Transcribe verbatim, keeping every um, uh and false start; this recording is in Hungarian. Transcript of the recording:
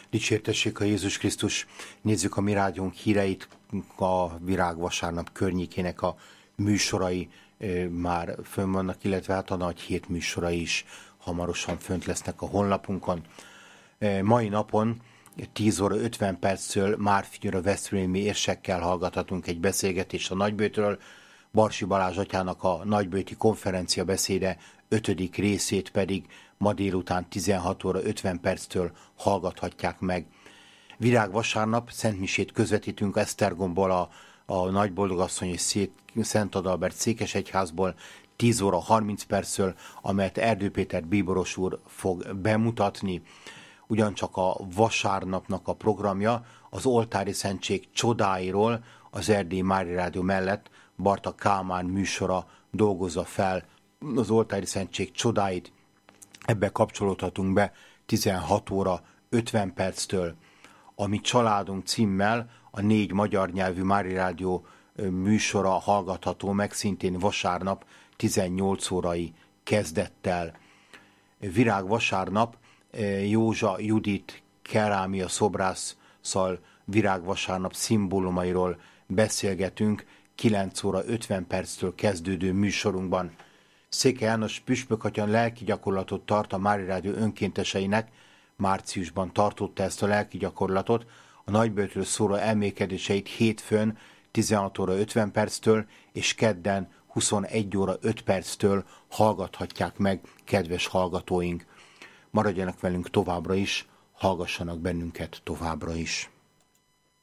Dicsértessék a Jézus Krisztus! Nézzük a mi rádiónk híreit, a Virágvasárnap környékének a műsorai már fönn vannak, illetve hát a nagy hét műsorai is hamarosan fönt lesznek a honlapunkon. Mai napon tíz óra ötven perctől Márfigyőr a veszprémi érsekkel hallgathatunk egy beszélgetést a Nagybőtről. Barsi Balázs atyának a nagybőti konferencia beszéde ötödik részét pedig ma délután tizenhat óra ötven perctől hallgathatják meg. Virágvasárnap szentmisét közvetítünk Esztergomból, a, a Nagyboldogasszony és Szét, Szent Adalbert székesegyházból tíz óra harminc perctől, amelyet Erdő Péter bíboros úr fog bemutatni. Ugyancsak a vasárnapnak a programja az oltári szentség csodáiról az Erdélyi Mária Rádió mellett Barta Kálmán műsora dolgozza fel az oltári szentség csodáit. Ebbe kapcsolódhatunk be tizenhat óra ötven perctől. A Mi családunk címmel a négy magyar nyelvű Mária Rádió műsora hallgatható meg szintén vasárnap tizennyolc órai kezdettel. Virágvasárnap Józsa Judit kerámia szobrásszal virágvasárnap szimbólumairól beszélgetünk kilenc óra ötven perctől kezdődő műsorunkban. Székely János püspökatya lelki gyakorlatot tart a Mária Rádió önkénteseinek, márciusban tartotta ezt a lelki gyakorlatot, a Nagybőtről szóló elmékedéseit hétfőn tizenhat óra ötven perctől és kedden huszonegy óra öt perctől hallgathatják meg kedves hallgatóink. Maradjanak velünk továbbra is, hallgassanak bennünket továbbra is.